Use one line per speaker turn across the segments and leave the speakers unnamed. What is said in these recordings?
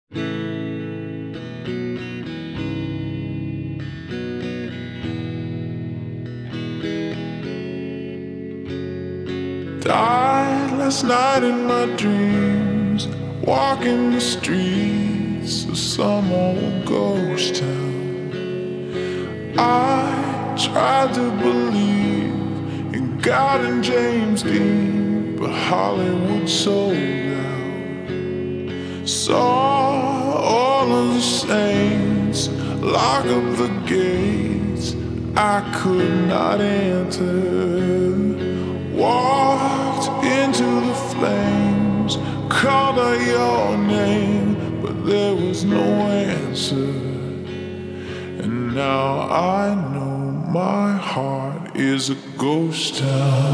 Died last night in my dreams, walking the streets of some old ghost town. I tried to believe in God and James Dean, but Hollywood sold out. Saw all of the saints lock up the gates I could not enter. Walked into the flames, called out your name, but there was no answer. And now I know my heart is a ghost town.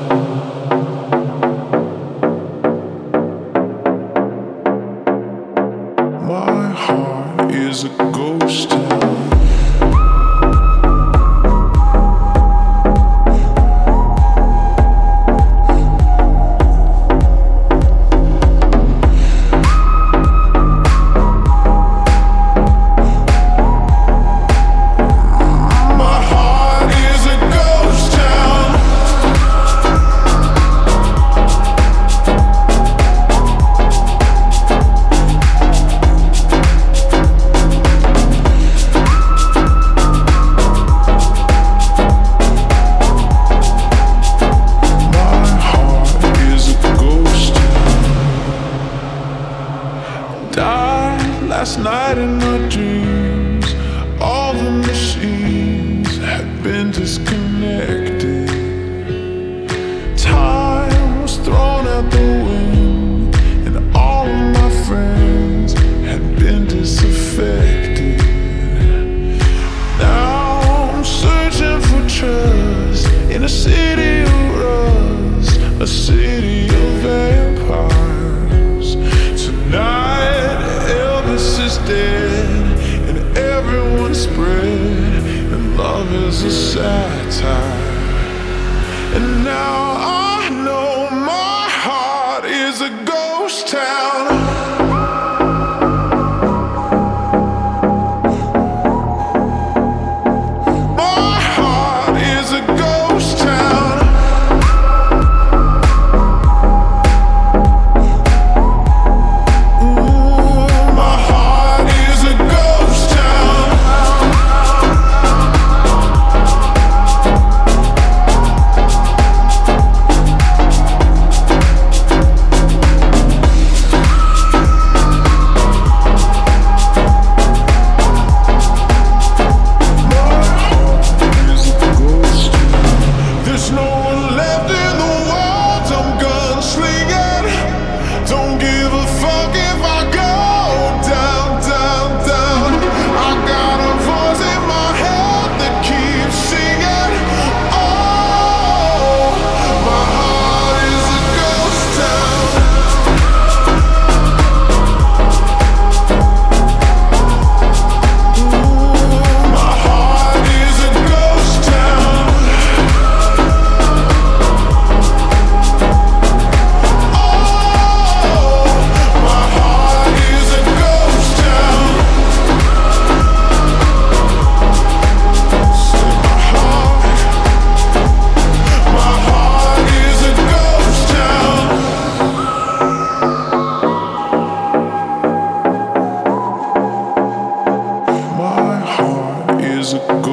My heart is a ghost town. Last night in my dreams, all the machines had been disconnected. Time was thrown out the wind, and all of my friends had been disaffected. Now I'm searching for trust in a city of rust, a city of vampires. Tonight is dead and everyone's spread, and love is a satire. And now I know my heart is a ghost town. Is a